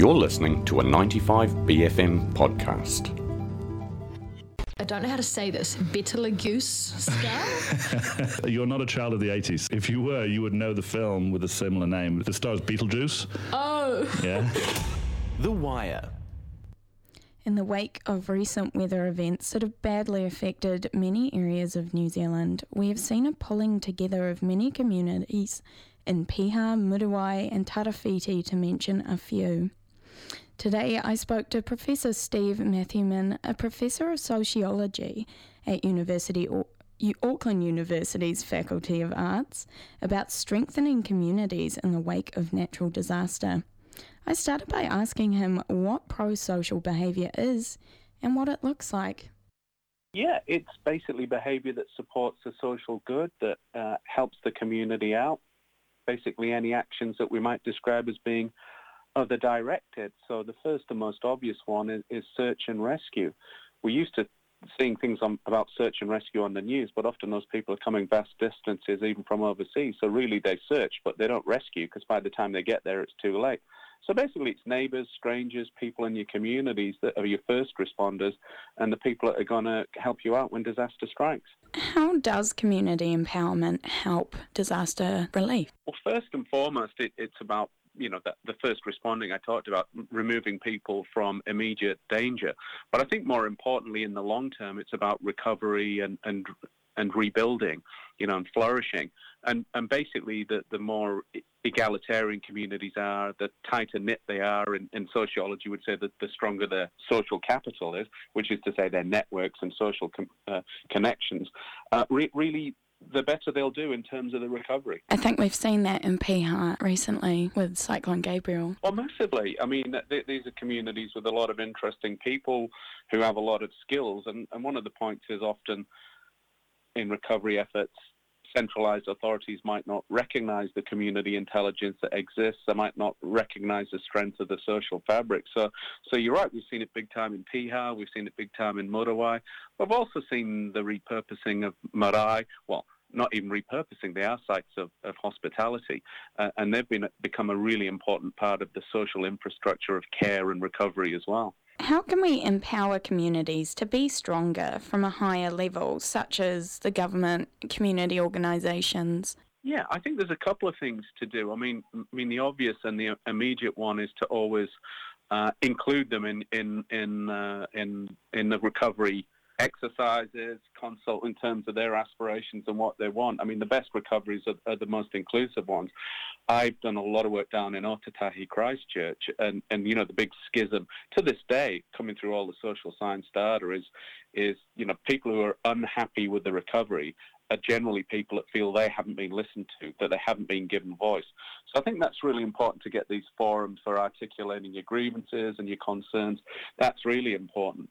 You're listening to a 95BFM podcast. I don't know how to say this. Betelgeuse scale? You're not a child of the 80s. If you were, you would know the film with a similar name. It stars Beetlejuice. Oh. Yeah. The Wire. In the wake of recent weather events that have badly affected many areas of New Zealand, we have seen a pulling together of many communities in Piha, Muriwai and Tarawhiti, to mention a few. Today I spoke to Professor Steve Matthewman, a professor of sociology at Auckland University's Faculty of Arts, about strengthening communities in the wake of natural disaster. I started by asking him what pro-social behaviour is and what it looks like. Yeah, it's basically behaviour that supports the social good, that helps the community out. Basically any actions that we might describe as being other-directed. So the first and most obvious one is search and rescue. We're used to seeing things about search and rescue on the news, but often those people are coming vast distances, even from overseas. So really they search, but they don't rescue, because by the time they get there, it's too late. So basically it's neighbours, strangers, people in your communities that are your first responders, and the people that are going to help you out when disaster strikes. How does community empowerment help disaster relief? Well, first and foremost, it's about the first responding I talked about, removing people from immediate danger. But I think more importantly, in the long term, it's about recovery and rebuilding, and flourishing. And basically, the more egalitarian communities are, the tighter knit they are. In sociology, would say that the stronger their social capital is, which is to say their networks and social connections. Really, the better they'll do in terms of the recovery. I think we've seen that in Piha recently with Cyclone Gabriel. Well, massively. I mean, these are communities with a lot of interesting people who have a lot of skills. And one of the points is often in recovery efforts, centralised authorities might not recognise the community intelligence that exists. They might not recognise the strength of the social fabric. So you're right, we've seen it big time in Piha, we've seen it big time in Muriwai. We've also seen the repurposing of marae, well, not even repurposing, they are sites of hospitality, and they've become a really important part of the social infrastructure of care and recovery as well. How can we empower communities to be stronger from a higher level, such as the government, community organisations? Yeah, I think there's a couple of things to do. I mean, the obvious and the immediate one is to always include them in the recovery exercises, consult in terms of their aspirations and what they want. I mean, the best recoveries are the most inclusive ones. I've done a lot of work down in Otatahi Christchurch, and the big schism to this day coming through all the social science data is people who are unhappy with the recovery are generally people that feel they haven't been listened to, that they haven't been given voice. So I think that's really important, to get these forums for articulating your grievances and your concerns. That's really important.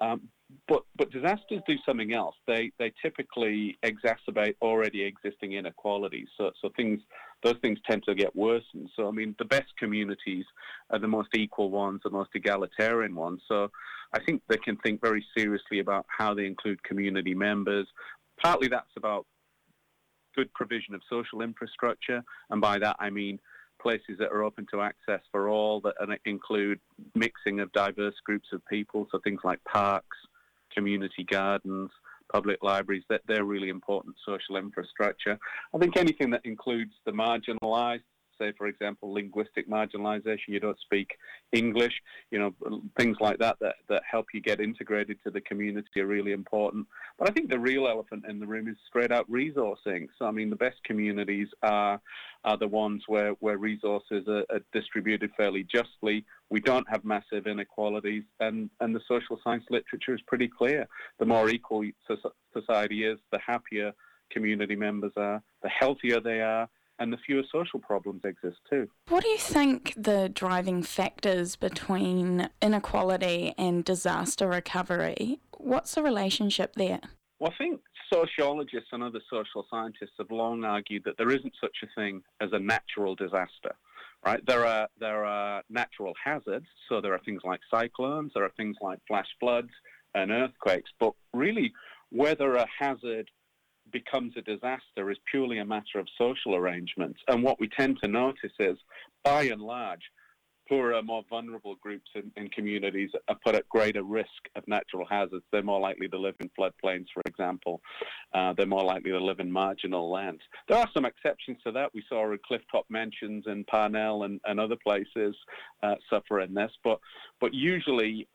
But disasters do something else. They typically exacerbate already existing inequalities. So those things tend to get worsened. So I mean, the best communities are the most equal ones, the most egalitarian ones. So I think they can think very seriously about how they include community members. Partly that's about good provision of social infrastructure, and by that I mean places that are open to access for all, that include mixing of diverse groups of people, so things like parks, community gardens, public libraries, that they're really important social infrastructure. I think anything that includes the marginalised, say, for example, linguistic marginalisation, you don't speak English, things like that help you get integrated to the community are really important. But I think the real elephant in the room is straight out resourcing. So, I mean, the best communities are the ones where resources are distributed fairly justly. We don't have massive inequalities, and the social science literature is pretty clear. The more equal society is, the happier community members are, the healthier they are, and the fewer social problems exist too. What do you think the driving factors between inequality and disaster recovery? What's the relationship there? Well, I think sociologists and other social scientists have long argued that there isn't such a thing as a natural disaster, right? There are natural hazards, so there are things like cyclones, there are things like flash floods and earthquakes, but really whether a hazard becomes a disaster is purely a matter of social arrangements. And what we tend to notice is, by and large, poorer, more vulnerable groups in communities are put at greater risk of natural hazards. They're more likely to live in floodplains, for example. They're more likely to live in marginal lands. There are some exceptions to that. We saw clifftop mansions in Parnell and other places suffer in this, but usually,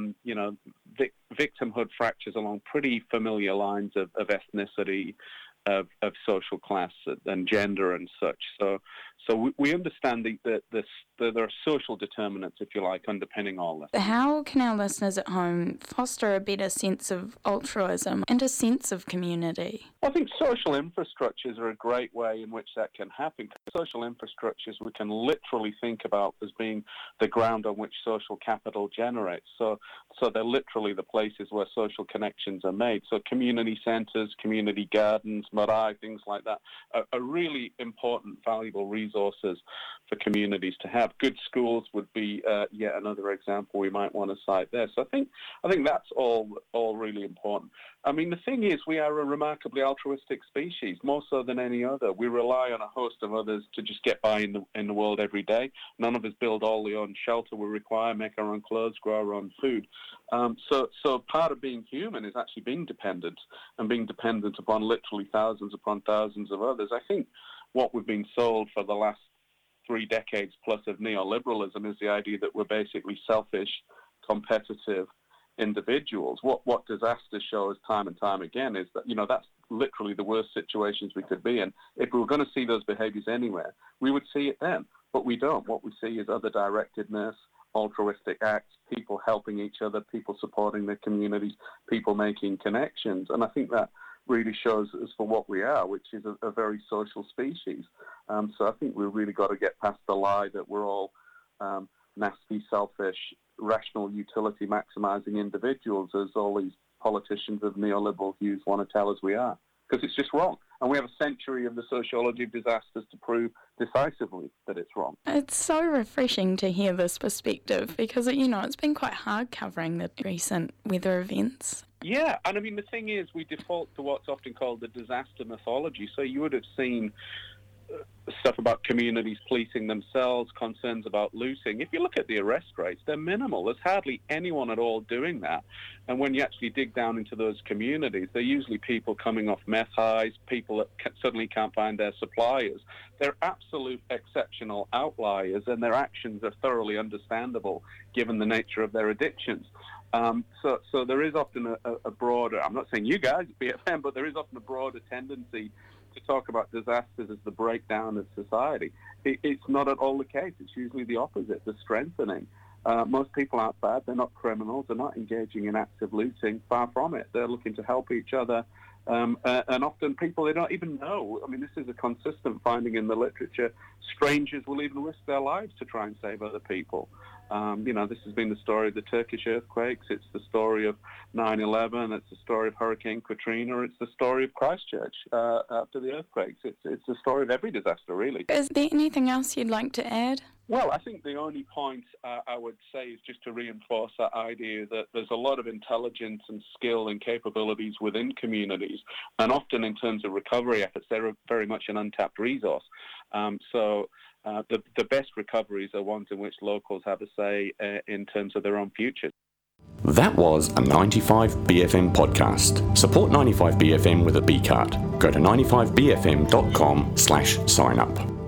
victimhood fractures along pretty familiar lines of ethnicity, of social class and gender and such. So we understand that there are social determinants, if you like, underpinning all this. How can our listeners at home foster a better sense of altruism and a sense of community? I think social infrastructures are a great way in which that can happen. Social infrastructures we can literally think about as being the ground on which social capital generates. So they're literally the places where social connections are made. So community centres, community gardens, marae, things like that are really important, valuable resources for communities to have. Good schools would be yet another example we might want to cite there. So I think that's all really important. I mean, the thing is, we are a remarkably altruistic species, more so than any other. We rely on a host of others to just get by in the world every day. None of us build all the own shelter we require, make our own clothes, grow our own food. So part of being human is actually being dependent, and being dependent upon literally thousands upon thousands of others. I think what we've been sold for the last 3 decades plus of neoliberalism is the idea that we're basically selfish, competitive individuals. What disasters show us time and time again is that, that's literally the worst situations we could be in. If we were going to see those behaviours anywhere, we would see it then, but we don't. What we see is other directedness, altruistic acts, people helping each other, people supporting their communities, people making connections. And I think that really shows us for what we are, which is a very social species. So I think we've really got to get past the lie that we're all nasty, selfish, rational, utility maximising individuals, as all these politicians of neoliberal views want to tell us we are, because it's just wrong. And we have a century of the sociology of disasters to prove decisively that it's wrong. It's so refreshing to hear this perspective because, it's been quite hard covering the recent weather events. Yeah, and I mean, the thing is, we default to what's often called the disaster mythology. So you would have seen stuff about communities policing themselves, concerns about looting. If you look at the arrest rates, they're minimal. There's hardly anyone at all doing that. And when you actually dig down into those communities, they're usually people coming off meth highs, people that suddenly can't find their suppliers. They're absolute exceptional outliers, and their actions are thoroughly understandable given the nature of their addictions. So there is often a broader, I'm not saying you guys, BFM, but there is often a broader tendency to talk about disasters as the breakdown of society. It's not at all the case. It's usually the opposite, the strengthening. Most people aren't bad. They're not criminals. They're not engaging in active looting. Far from it. They're looking to help each other. And often people they don't even know. I mean, this is a consistent finding in the literature. Strangers will even risk their lives to try and save other people. This has been the story of the Turkish earthquakes. It's the story of 9/11. It's the story of Hurricane Katrina. It's the story of Christchurch after the earthquakes. It's the story of every disaster, really. Is there anything else you'd like to add? Well, I think the only point I would say is just to reinforce that idea that there's a lot of intelligence and skill and capabilities within communities, and often in terms of recovery efforts, they're very much an untapped resource. The best recoveries are ones in which locals have a say in terms of their own futures. That was a 95BFM podcast. Support 95BFM with a B card. Go to 95bfm.com/sign up.